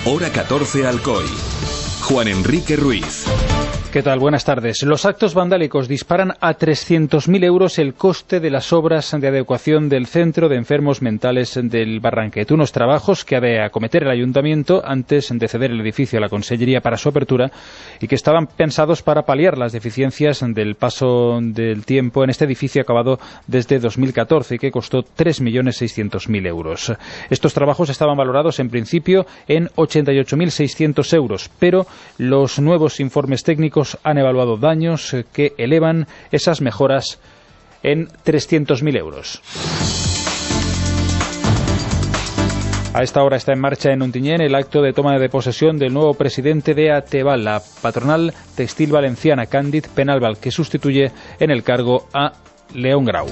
Hora 14 Alcoy. Juan Enrique Ruiz. ¿Qué tal? Buenas tardes. Los actos vandálicos disparan a 300.000 euros el coste de las obras de adecuación del Centro de Enfermos Mentales del Barranquet. Unos trabajos que ha de acometer el Ayuntamiento antes de ceder el edificio a la Consellería para su apertura y que estaban pensados para paliar las deficiencias del paso del tiempo en este edificio acabado desde 2014 y que costó 3.600.000 euros. Estos trabajos estaban valorados en principio en 88.600 euros, pero los nuevos informes técnicos han evaluado daños que elevan esas mejoras en 300.000 euros. A esta hora está en marcha en Ontinyent el acto de toma de posesión del nuevo presidente de Ateval, la patronal textil valenciana, Càndid Penalbal, que sustituye en el cargo a León Grau.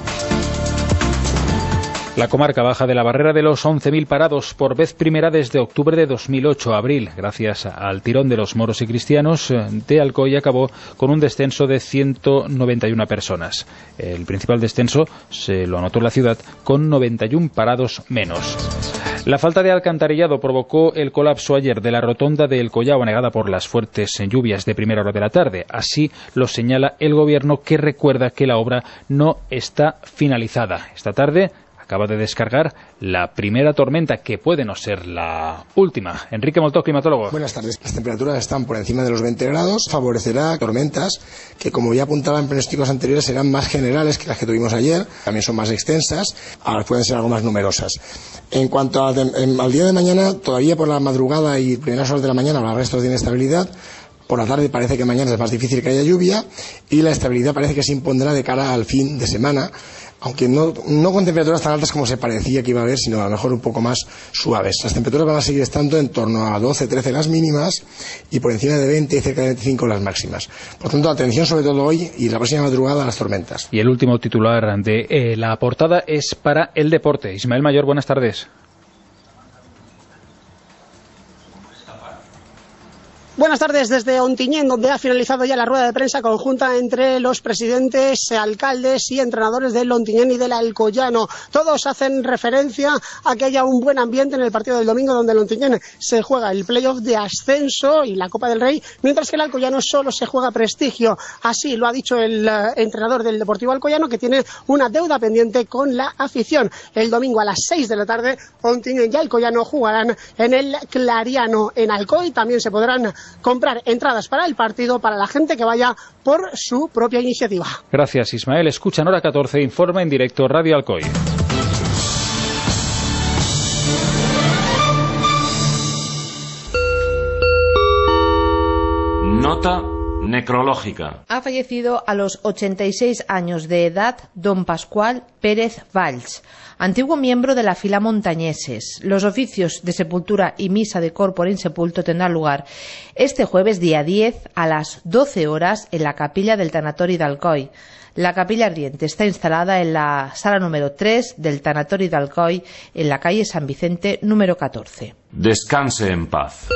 La comarca baja de la barrera de los 11.000 parados por vez primera desde octubre de 2008 a abril, gracias al tirón de los moros y cristianos de Alcoy, acabó con un descenso de 191 personas. El principal descenso se lo anotó la ciudad con 91 parados menos. La falta de alcantarillado provocó el colapso ayer de la rotonda de El Collao, anegada por las fuertes lluvias de primera hora de la tarde. Así lo señala el gobierno, que recuerda que la obra no está finalizada. Esta tarde acaba de descargar la primera tormenta, que puede no ser la última. Enrique Moltó, climatólogo. Buenas tardes. Las temperaturas están por encima de los 20 grados. Favorecerá tormentas que, como ya apuntaba en pronósticos anteriores, serán más generales que las que tuvimos ayer. También son más extensas. Ahora pueden ser algo más numerosas. En cuanto al día de mañana, todavía por la madrugada y primeras horas de la mañana habrá restos de inestabilidad. Por la tarde parece que mañana es más difícil que haya lluvia y la estabilidad parece que se impondrá de cara al fin de semana, aunque no con temperaturas tan altas como se parecía que iba a haber, sino a lo mejor un poco más suaves. Las temperaturas van a seguir estando en torno a 12-13 las mínimas y por encima de 20 y cerca de 25 las máximas. Por tanto, atención sobre todo hoy y la próxima madrugada a las tormentas. Y el último titular de la portada es para el deporte. Ismael Mayor, buenas tardes. Buenas tardes desde Ontinyent, donde ha finalizado ya la rueda de prensa conjunta entre los presidentes, alcaldes y entrenadores del Ontinyent y del Alcoyano. Todos hacen referencia a que haya un buen ambiente en el partido del domingo, donde el Ontinyent se juega el playoff de ascenso y la Copa del Rey, mientras que el Alcoyano solo se juega prestigio. Así lo ha dicho el entrenador del Deportivo Alcoyano, que tiene una deuda pendiente con la afición. El domingo a las 6 de la tarde, Ontinyent y Alcoyano jugarán en el Clariano. En Alcoy también se podrán comprar entradas para el partido para la gente que vaya por su propia iniciativa. Gracias, Ismael. Escuchan Hora 14, informa en directo Radio Alcoy. Nota necrológica. Ha fallecido a los 86 años de edad don Pascual Pérez Valls, antiguo miembro de la fila montañeses. Los oficios de sepultura y misa de corpore insepulto tendrán lugar este jueves día 10 a las 12 horas en la capilla del Tanatori d'Alcoy. La capilla ardiente está instalada en la sala número 3 del Tanatori d'Alcoy, en la calle San Vicente número 14. Descanse en paz.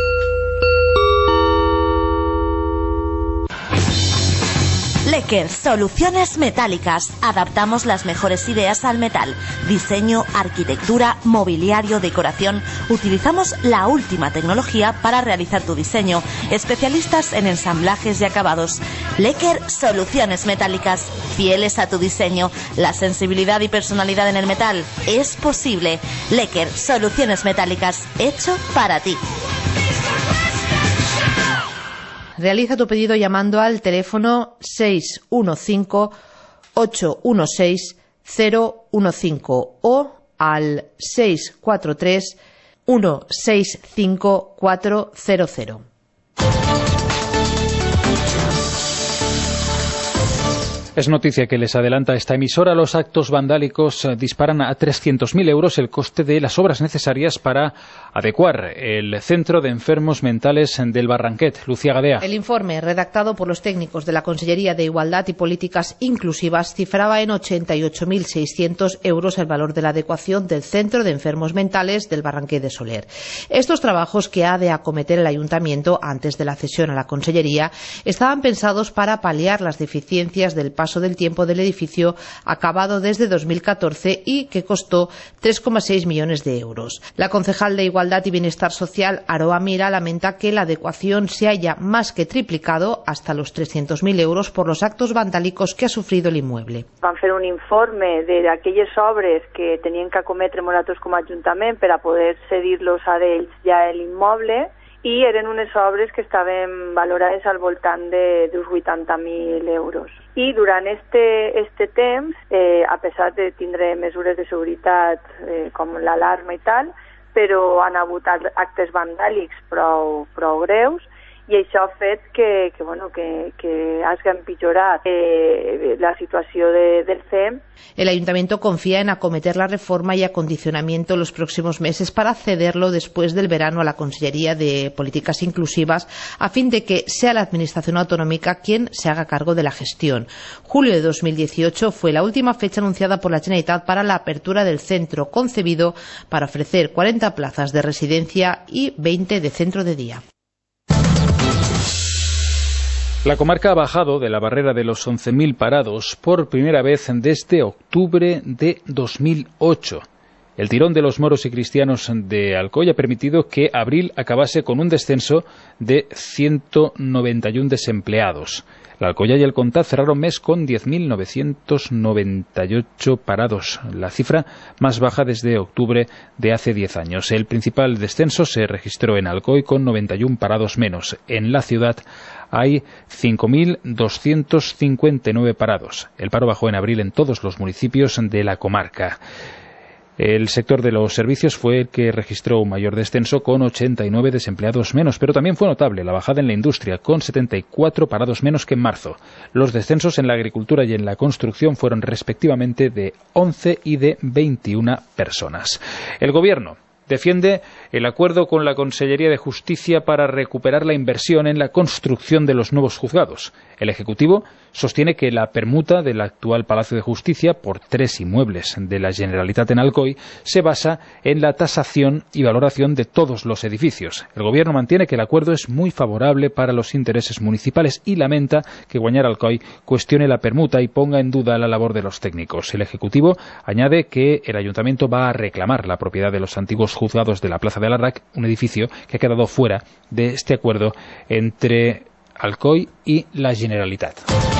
Lecker, soluciones metálicas. Adaptamos las mejores ideas al metal. Diseño, arquitectura, mobiliario, decoración. Utilizamos la última tecnología para realizar tu diseño. Especialistas en ensamblajes y acabados. Lecker, soluciones metálicas. Fieles a tu diseño. La sensibilidad y personalidad en el metal es posible. Lecker, soluciones metálicas. Hecho para ti. Realiza tu pedido llamando al teléfono 615-816-015 o al 643-165-400. Es noticia que les adelanta esta emisora. Los actos vandálicos disparan a 300.000 euros el coste de las obras necesarias para adecuar el Centro de Enfermos Mentales del Barranquet. Lucía Gadea. El informe, redactado por los técnicos de la Consellería de Igualdad y Políticas Inclusivas, cifraba en 88.600 euros el valor de la adecuación del Centro de Enfermos Mentales del Barranquet de Soler. Estos trabajos, que ha de acometer el Ayuntamiento antes de la cesión a la Consellería, estaban pensados para paliar las deficiencias del paso paso del tiempo del edificio acabado desde 2014 y que costó 3,6 millones de euros. La concejal de Igualdad y Bienestar Social, Aroa Mira, lamenta que la adecuación se haya más que triplicado hasta los 300.000 euros por los actos vandálicos que ha sufrido el inmueble. Van fer un informe d'aquelles obres que tenien que cometre nosaltres com a Ajuntament per a poder cedir-los a ells ja l'immoble, i eren unes obres que estaven valorades al voltant d'uns 80.000 euros. I durant este temps, a pesar de tindre mesures de seguretat com l'alarma i tal, però han hagut actes vandàlics prou greus, i això ha fet que hagi empitjorat la situació del CEM. El Ayuntamiento confía en acometer la reforma y acondicionamiento en los próximos meses para cederlo después del verano a la Consellería de Políticas Inclusivas a fin de que sea la Administración Autonómica quien se haga cargo de la gestión. Julio de 2018 fue la última fecha anunciada por la Generalitat para la apertura del centro, concebido para ofrecer 40 plazas de residencia y 20 de centro de día. La comarca ha bajado de la barrera de los 11.000 parados por primera vez desde octubre de 2008. El tirón de los moros y cristianos de Alcoy ha permitido que abril acabase con un descenso de 191 desempleados. La Alcoya y el Comtat cerraron mes con 10.998 parados, la cifra más baja desde octubre de hace 10 años. El principal descenso se registró en Alcoy con 91 parados menos. En la ciudad hay 5.259 parados. El paro bajó en abril en todos los municipios de la comarca. El sector de los servicios fue el que registró un mayor descenso con 89 desempleados menos, pero también fue notable la bajada en la industria con 74 parados menos que en marzo. Los descensos en la agricultura y en la construcción fueron respectivamente de 11 y de 21 personas. El Gobierno defiende el acuerdo con la Consellería de Justicia para recuperar la inversión en la construcción de los nuevos juzgados. El Ejecutivo sostiene que la permuta del actual Palacio de Justicia por 3 inmuebles de la Generalitat en Alcoy se basa en la tasación y valoración de todos los edificios. El Gobierno mantiene que el acuerdo es muy favorable para los intereses municipales y lamenta que Guanyar Alcoy cuestione la permuta y ponga en duda la labor de los técnicos. El Ejecutivo añade que el Ayuntamiento va a reclamar la propiedad de los antiguos juzgados de la Plaza de Larrac, un edificio que ha quedado fuera de este acuerdo entre Alcoy y la Generalitat.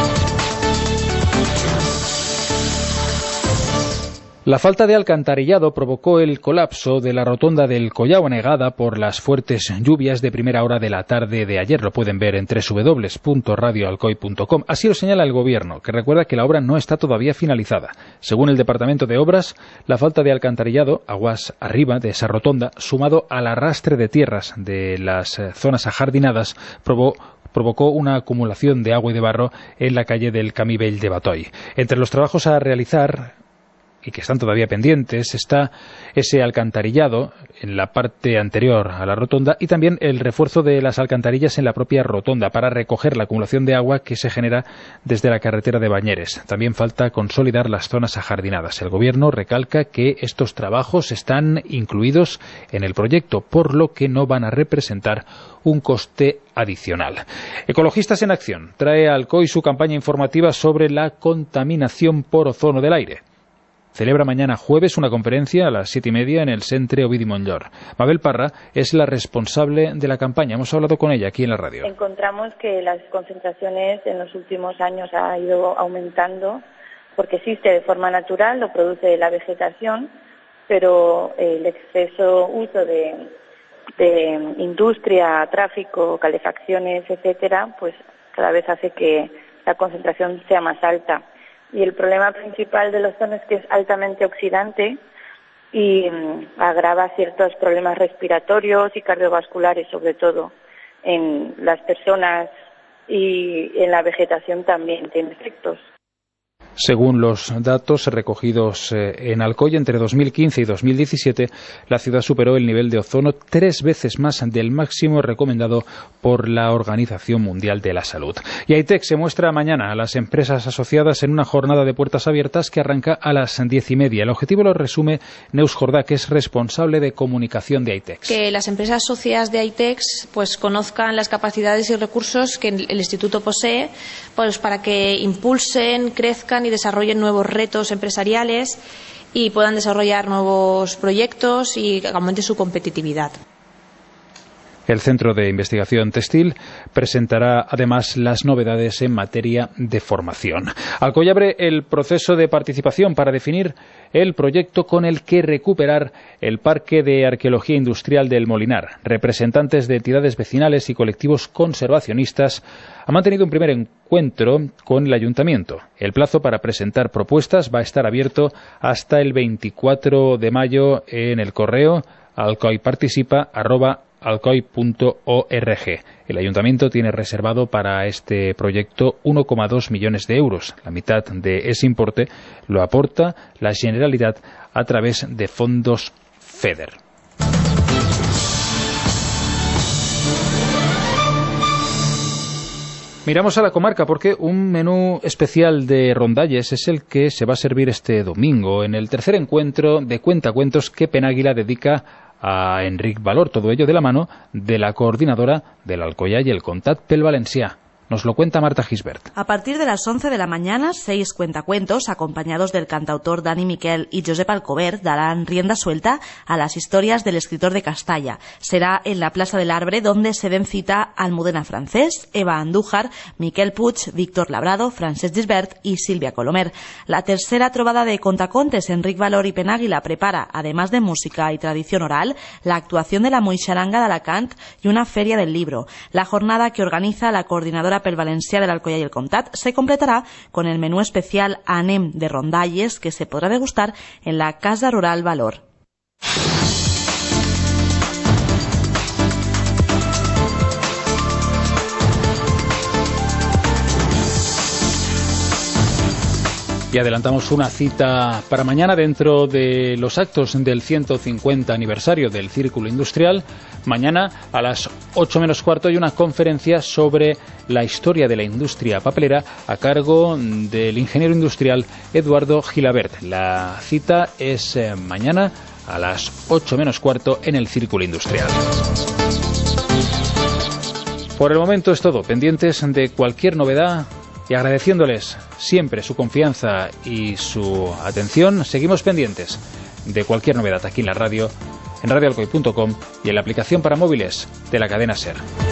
La falta de alcantarillado provocó el colapso de la rotonda del Collao anegada por las fuertes lluvias de primera hora de la tarde de ayer. Lo pueden ver en www.radioalcoy.com. Así lo señala el Gobierno, que recuerda que la obra no está todavía finalizada. Según el Departamento de Obras, la falta de alcantarillado, aguas arriba de esa rotonda, sumado al arrastre de tierras de las zonas ajardinadas, provocó una acumulación de agua y de barro en la calle del Camí Vell de Batoy. Entre los trabajos a realizar y que están todavía pendientes está ese alcantarillado en la parte anterior a la rotonda y también el refuerzo de las alcantarillas en la propia rotonda para recoger la acumulación de agua que se genera desde la carretera de Bañeres. También falta consolidar las zonas ajardinadas. El Gobierno recalca que estos trabajos están incluidos en el proyecto, por lo que no van a representar un coste adicional. Ecologistas en Acción trae a Alcoy su campaña informativa sobre la contaminación por ozono del aire. Celebra mañana jueves una conferencia a las 7:30 en el Centre Ovidi Montllor. Mabel Parra es la responsable de la campaña. Hemos hablado con ella aquí en la radio. Encontramos que las concentraciones en los últimos años ha ido aumentando porque existe de forma natural, lo produce la vegetación, pero el exceso uso de industria, tráfico, calefacciones, etcétera, pues cada vez hace que la concentración sea más alta. Y el problema principal del ozono es que es altamente oxidante y agrava ciertos problemas respiratorios y cardiovasculares, sobre todo en las personas, y en la vegetación también tiene efectos. Según los datos recogidos en Alcoy, entre 2015 y 2017, la ciudad superó el nivel de ozono 3 veces más del máximo recomendado por la Organización Mundial de la Salud. Y AITEC se muestra mañana a las empresas asociadas en una jornada de puertas abiertas que arranca a las 10:30. El objetivo lo resume Neus Jordá, que es responsable de comunicación de AITEC. Que las empresas socias de AITEC pues conozcan las capacidades y recursos que el Instituto posee, pues para que impulsen, crezcan y desarrollen nuevos retos empresariales y puedan desarrollar nuevos proyectos y aumente su competitividad. El Centro de Investigación Textil presentará además las novedades en materia de formación. Alcoy abre el proceso de participación para definir el proyecto con el que recuperar el Parque de Arqueología Industrial del Molinar. Representantes de entidades vecinales y colectivos conservacionistas han mantenido un primer encuentro con el Ayuntamiento. El plazo para presentar propuestas va a estar abierto hasta el 24 de mayo en el correo alcoyparticipa@alcoy.org. El Ayuntamiento tiene reservado para este proyecto 1,2 millones de euros. La mitad de ese importe lo aporta la Generalitat a través de fondos FEDER. Miramos a la comarca porque un menú especial de rondalles es el que se va a servir este domingo en el tercer encuentro de cuentacuentos que Penàguila dedica a Enric Valor, todo ello de la mano de la coordinadora del Alcoyà y el Comtat pel Valencià. Nos lo cuenta Marta Gisbert. A partir de las 11 de la mañana, 6 cuentacuentos, acompañados del cantautor Dani Miquel y Josep Alcover, darán rienda suelta a las historias del escritor de Castalla. Será en la Plaza del Arbre, donde se den cita Almudena Francés, Eva Andújar, Miquel Puig, Víctor Labrado, Francesc Gisbert y Silvia Colomer. La tercera trobada de contacontes, Enric Valor y Penàguila, prepara, además de música y tradición oral, la actuación de la Moixaranga de Alacant y una feria del libro. La jornada que organiza la coordinadora pel Valencià del Alcoyà y el Comtat se completará con el menú especial Anem de rondalles que se podrá degustar en la Casa Rural Valor. Y adelantamos una cita para mañana dentro de los actos del 150 aniversario del Círculo Industrial. Mañana a las 8 menos cuarto hay una conferencia sobre la historia de la industria papelera a cargo del ingeniero industrial Eduardo Gilabert. La cita es mañana a las 8 menos cuarto en el Círculo Industrial. Por el momento es todo. Pendientes de cualquier novedad y agradeciéndoles siempre su confianza y su atención, seguimos pendientes de cualquier novedad aquí en la radio, en radioalcoy.com y en la aplicación para móviles de la cadena SER.